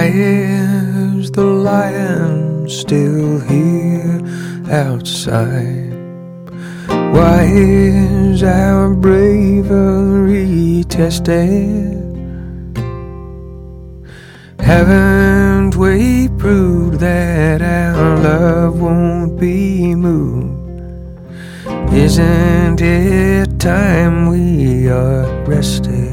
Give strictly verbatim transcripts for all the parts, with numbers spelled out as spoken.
Why is the lion still here outside? Why is our bravery tested? Haven't we proved that our love won't be moved? Isn't it time we are rested?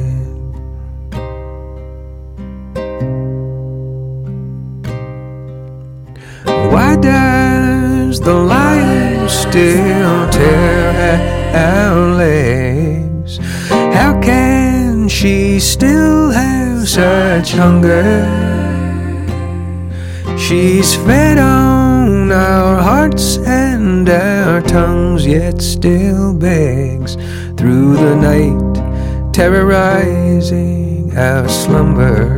Why does the lion still tear at our legs? How can she still have such hunger? She's fed on our hearts and our tongues, yet still begs through the night, terrorizing our slumber.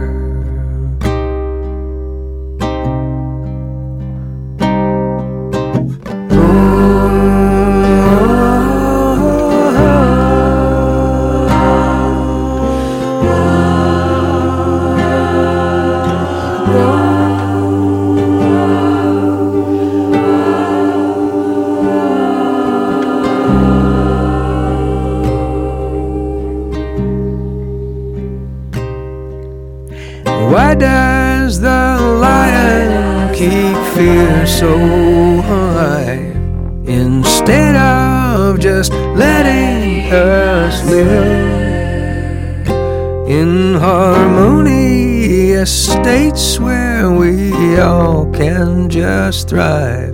Why does the lion keep fear so alive, instead of just letting us live in harmonious states where we all can just thrive?